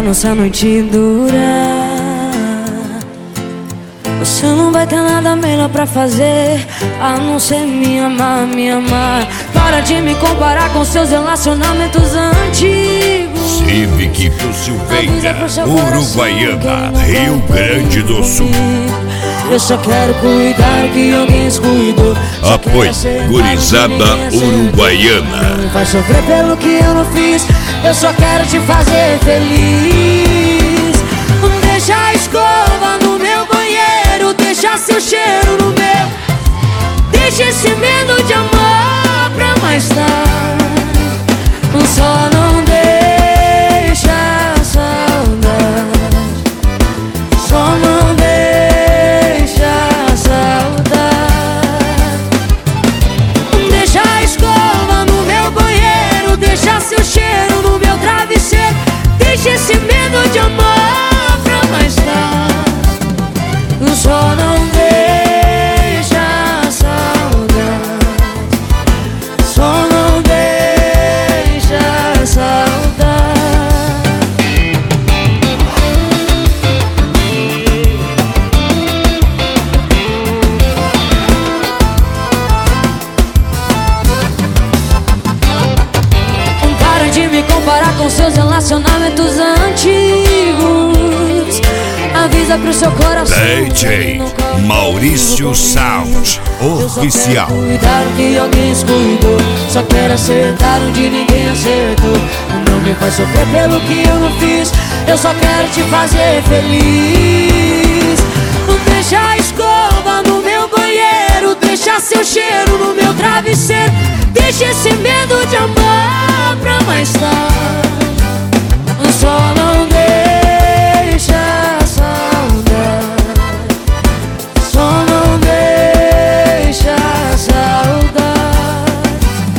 nossa noite durar. Você não vai ter nada melhor pra fazer a não ser me amar, me amar. Para de me comparar com seus relacionamentos antigos. Civic pro Silveira, Uruguaiana, Rio Grande do Sul. Eu só quero cuidar que alguém cuidou. Apoio Gurizada Uruguaiana. Não vai sofrer pelo que eu não fiz. Eu só quero te fazer feliz. Deixa a escova no meu banheiro, deixa seu cheiro no meu. Deixa esse medo de amar pra mais tarde. Só não deixa a saudade. Só não deixa a saudade. Deixa a escova no meu banheiro, deixa seu cheiro no meu travesseiro. Deixa esse medo de amar pra mais tarde. Só não deixa a saudade. Só não deixa a saudade. Para de me comparar com seus relacionamentos antigos. Avisa pro seu coração. DJ Maurício Sound Oficial. Cuidar que alguém cuidou. Só quero acertar onde ninguém acertou. Não me faz sofrer pelo que eu não fiz. Eu só quero te fazer feliz. Deixa a escova no meu banheiro, deixa seu cheiro no meu travesseiro. Deixa esse medo de amar pra mais tarde. Só não deixa a saudade. Só não deixa a saudade.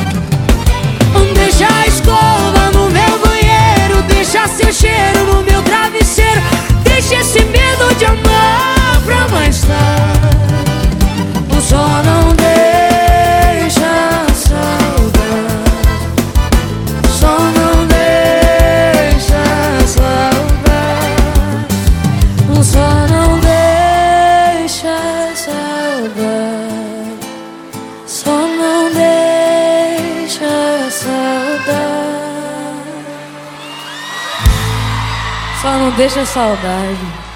Deixa a escova no meu banheiro, deixa seu cheiro no meu travesseiro. Deixa esse medo de amar pra mais tarde. Só não deixa a saudade. Só não deixa a saudade. Só não deixa a saudade. Só não deixa a saudade. Só não deixa a saudade.